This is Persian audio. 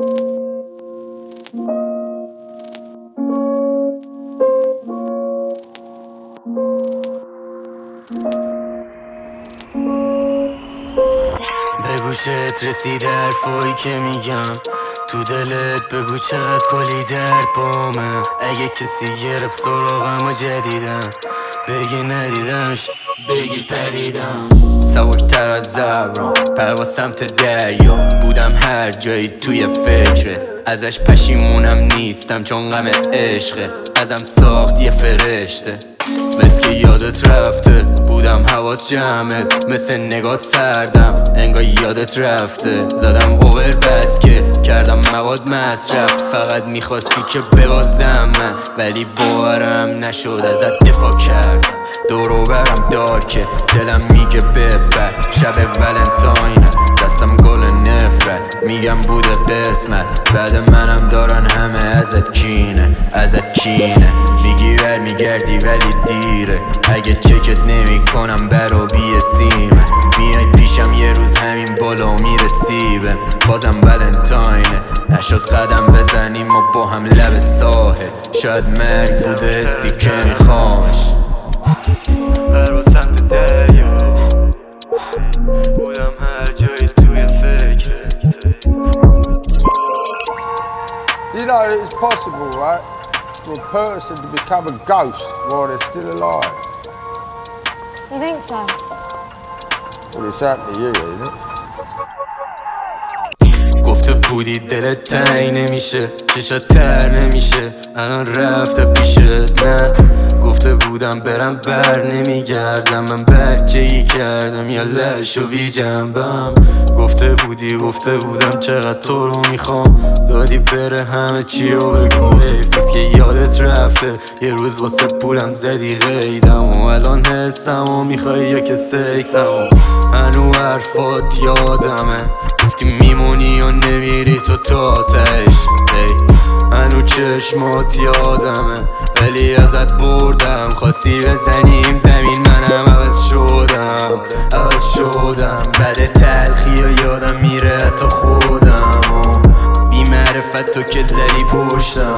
به گوشت رسیده حرفایی که میگم، تو دلت بگو چقدر کلی درد بامه. اگه کسی گرفت سراغم و جدیدم، بگی ندیدمش بگی پریدم. سبکتر از ابرم پرواز سمت دریا، بودم هر جایی توی فکرت. ازش پشیمونم نیستم چون غم عشقه، ازم ساخت یه فرشته. مثل که یادت رفته بودم حواس جمعت، مثل نگات سردم انگار یادت رفته. زدم اوور بس که کردم مواد مصرف، فقط میخواستی که ببازم من، ولی باورم نشد ازت دفاع کردم. دورو برم دارکه دلم میگه ببر، شب ولنتاینه دستم گل نفرت. میگم بوده قسمت، بعد منم دارن همه ازت کینه. میگی برمیگردی ولی دیره، اگه چکت نمی کنم برا بی سیمه. میای پیشم یه روز همین بالا میرسیبه، بازم ولنتاینه نشد قدم بزنیم و با هم لب ساحل. شاید مرگ بوده حسی که میخوامش. پرواز سمت دریا، بودم هر جایی توی فکرت. You know it's possible, right, for a person to become a ghost while they're still alive. You think so? Well, it's happened to you, isn't it? گفته بودی دلت تنگ نمیشه، چشات تر نمیشه، الان رفته پیشت. نه گفته بودم برم بر نمیگردم، من بچگی کردم یا لشو بی جنبم. گفته بودم چقدر تو رو میخوام، دادی بره همه چی رو بگو. حیف که یادت رفته یه روز واسه پولم زدی قیدم، و الان حسم و میخوای یا که سکسم. هنو حرفات یادمه، گفتی میمونی و نمیری تو تا تهش. هنو چشمات یادمه ولی ازت بردم، خواستی بزنیم زمین منم عوض شدم. بعد تلخی و یادم میره حتی خودم، و بی معرفت تو که زدی پشتم.